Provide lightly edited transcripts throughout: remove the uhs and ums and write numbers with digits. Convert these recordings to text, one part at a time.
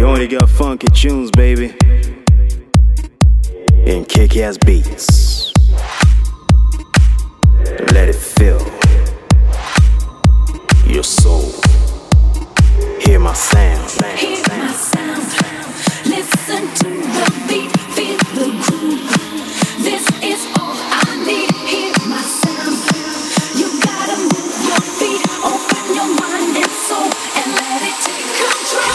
We only got funky tunes, baby, and kick-ass beats. Let it fill your soul. Hear my sound. Hear my sound. Listen to the beat, feel the groove. This is all I need. Hear my sound. You gotta move your feet, open your mind and soul, and let it take control.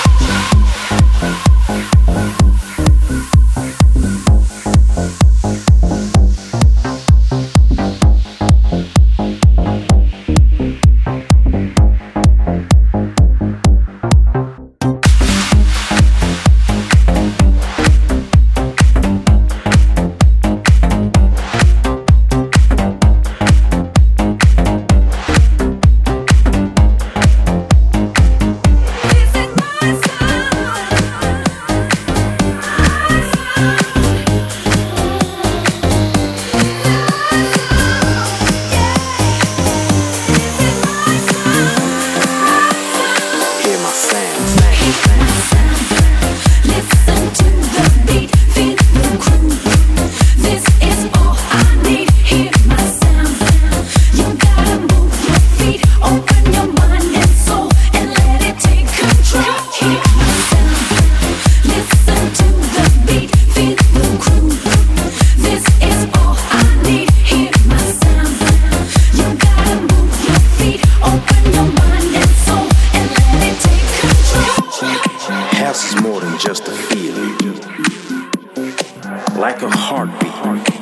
House is more than just a feeling, like a heartbeat.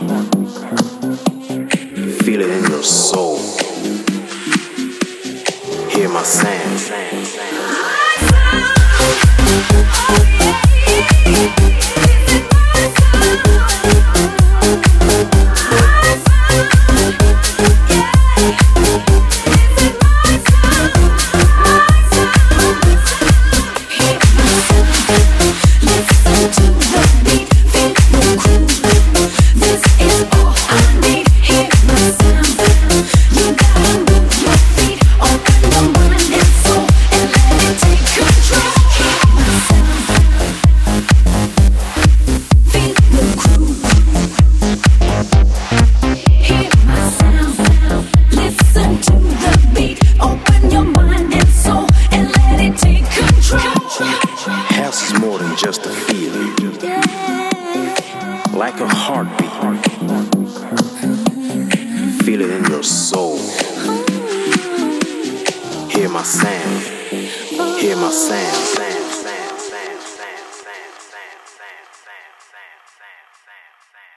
Feel it in your soul. Hear my sound. House is more than just a feeling, like a heartbeat. Feel it in your soul. Hear my sound. Hear my sound.